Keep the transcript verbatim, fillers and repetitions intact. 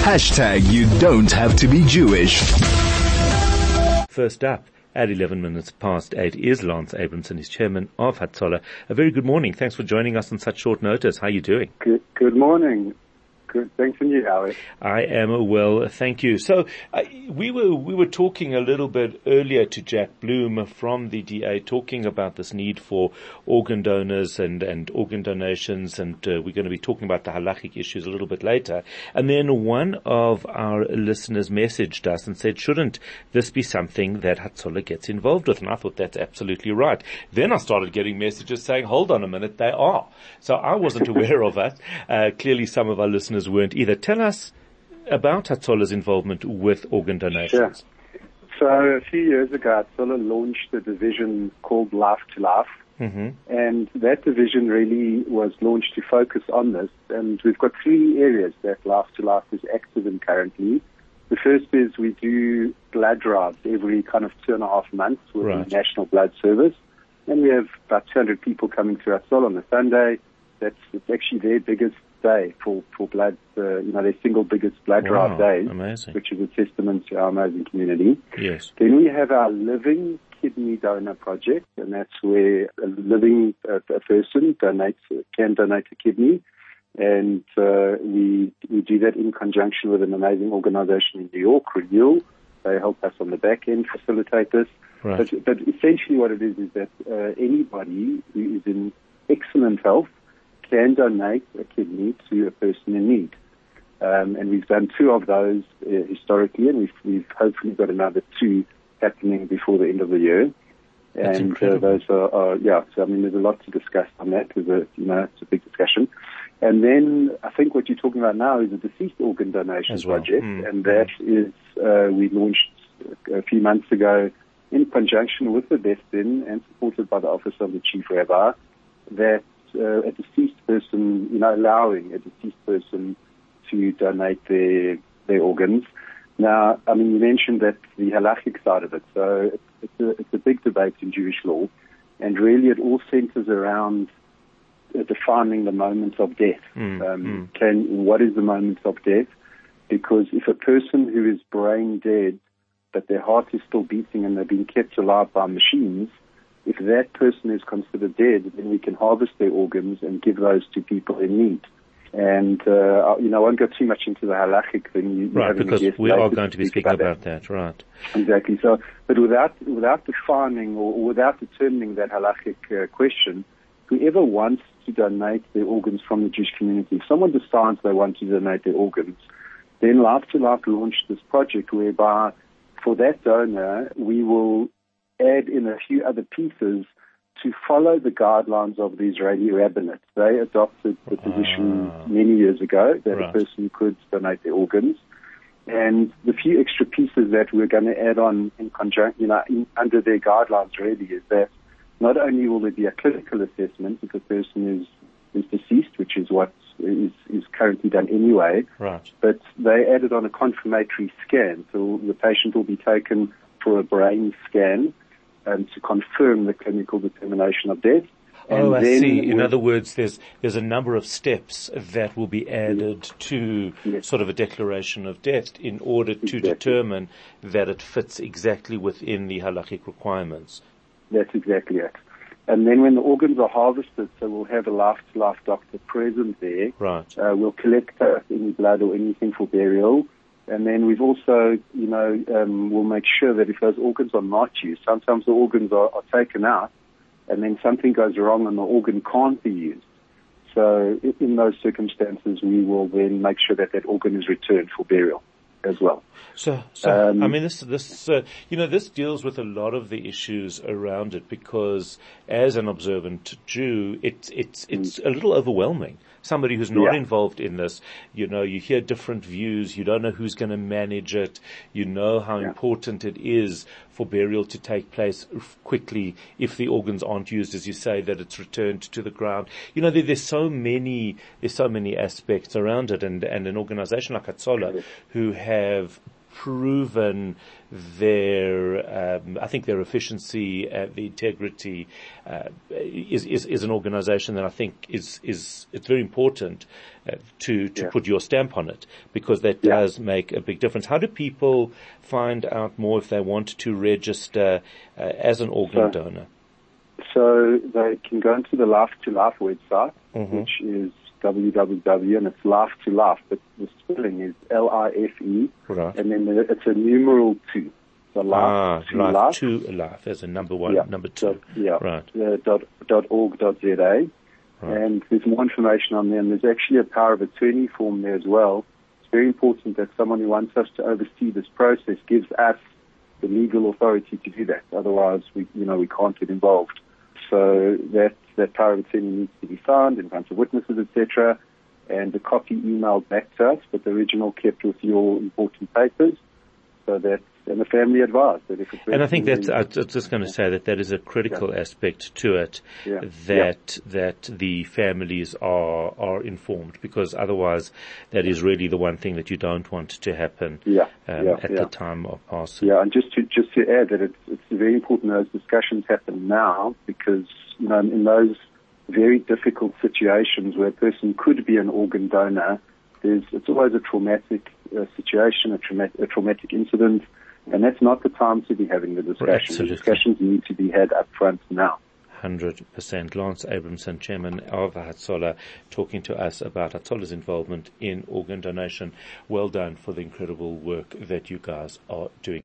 Hashtag you don't have to be Jewish. First up, at eleven minutes past eight is Lance Abramson, he's chairman of Hatzolah. A very good morning. Thanks for joining us on such short notice. How are you doing? Good, good morning. Good. Thanks, and you, Howard? I am well, thank you. So uh, we were we were talking a little bit earlier to Jack Bloom from the D A, talking about this need for organ donors and and organ donations, and uh, we're going to be talking about the halachic issues a little bit later. And then one of our listeners messaged us and said, "Shouldn't this be something that Hatzolah gets involved with?" And I thought that's absolutely right. Then I started getting messages saying, "Hold on a minute, they are." So I wasn't aware of that. Uh, clearly, some of our listeners weren't either. Tell us about Hatzolah's involvement with organ donations. Sure. So a few years ago, Hatzolah launched a division called Life to Life, mm-hmm. and that division really was launched to focus on this. And we've got three areas that Life to Life is active in currently. The first is we do blood drives every kind of two and a half months with right. the National Blood Service, and we have about two hundred people coming to Hatzolah on a Sunday. That's it's actually their biggest day for, for blood, uh, you know, their single biggest blood wow, drive day, amazing. Which is a testament to our amazing community. Yes. Then we have our Living Kidney Donor Project, and that's where a living uh, a person donates, can donate a kidney, and uh, we we do that in conjunction with an amazing organization in New York, Renewal. They help us on the back end facilitate this. Right. But, but essentially what it is is that uh, anybody who is in excellent health can donate a kidney to a person in need. Um, and we've done two of those uh, historically, and we've, we've hopefully got another two happening before the end of the year. That's and incredible. Uh, those are, are, yeah, so I mean, there's a lot to discuss on that. There's a, you know, it's a big discussion. And then I think what you're talking about now is a deceased organ donation As well. project, mm. and that is, uh, we launched a few months ago in conjunction with the Best In and supported by the Office of the Chief Rabbi, that Uh, a deceased person, you know, allowing a deceased person to donate their their organs. Now, I mean, you mentioned that the halachic side of it. So it's, it's a it's a big debate in Jewish law, and really it all centers around uh, defining the moment of death. Mm, um, mm. Can what is the moment of death? Because if a person who is brain dead, but their heart is still beating and they're being kept alive by machines, if that person is considered dead, then we can harvest their organs and give those to people in need. And, uh, you know, I won't go too much into the halachic thing. You, right, because we are going to be speaking about, about that. that, right. Exactly. So, but without, without defining or, or without determining that halachic uh, question, whoever wants to donate their organs from the Jewish community, if someone decides they want to donate their organs, then Life to Life launched this project whereby for that donor, we will add in a few other pieces to follow the guidelines of the Israeli rabbinate. They adopted the position ah. many years ago that right. a person could donate their organs. And the few extra pieces that we're going to add on in conjunction, you know, in, under their guidelines really is that not only will there be a clinical assessment if a person is, is deceased, which is what is, is currently done anyway, right. but they added on a confirmatory scan. So the patient will be taken for a brain scan Um, to confirm the clinical determination of death. And oh, I then see. In other words, there's there's a number of steps that will be added yes. to yes. sort of a declaration of death in order to exactly. determine that it fits exactly within the halachic requirements. That's exactly it. And then when the organs are harvested, so we'll have a life-to-life doctor present there. Right. Uh, we'll collect uh, any blood or anything for burial. And then we've also, you know, um, we'll make sure that if those organs are not used, sometimes the organs are, are taken out and then something goes wrong and the organ can't be used. So in those circumstances, we will then make sure that that organ is returned for burial as well. So, so um, I mean, this, this, uh, you know, this deals with a lot of the issues around it because as an observant Jew, it's, it's, it's mm. a little overwhelming. Somebody who's not yeah. involved in this, you know, you hear different views, you don't know who's going to manage it, you know how yeah. important it is for burial to take place quickly if the organs aren't used, as you say, that it's returned to the ground. You know, there, there's so many, there's so many aspects around it, and, and an organization like Hatzolah who have proven their, um, I think their efficiency, uh, the integrity, uh, is, is, is an organization that I think is, is, it's very important uh, to, to yeah. put your stamp on it, because that yeah. does make a big difference. How do people find out more if they want to register uh, as an organ so, donor? So they can go into the Life to Life website, mm-hmm. which is w w w, and it's Life to Life, but the spelling is L I F E, right. and then the, it's a numeral two. So Life ah, to Life. Life. to Life as a number one, yeah. number two. Dot, yeah. Right. Uh, dot, dot org dot z a. Right. And there's more information on there, and there's actually a power of attorney form there as well. It's very important that someone who wants us to oversee this process gives us the legal authority to do that. Otherwise, we, you know, we can't get involved. So that, that power of attorney needs to be signed in front of witnesses, et cetera, and the copy emailed back to us, but the original kept with your important papers, so that, and the family advised that if it's... And I think that's, I was just going to say that that is a critical yeah. aspect to it, yeah. that, yeah. that the families are, are informed, because otherwise that is really the one thing that you don't want to happen yeah. Um, yeah. at yeah. the time of passing. Yeah, and just to, just to add that it's, it's very important those discussions happen now, because, you know, in those very difficult situations where a person could be an organ donor, there's, it's always a traumatic uh, situation, a, trauma- a traumatic incident, and that's not the time to be having the discussions. The discussions need to be had up front now. one hundred percent. Lance Abramson, Chairman of Hatzola, talking to us about Hatzola's involvement in organ donation. Well done for the incredible work that you guys are doing.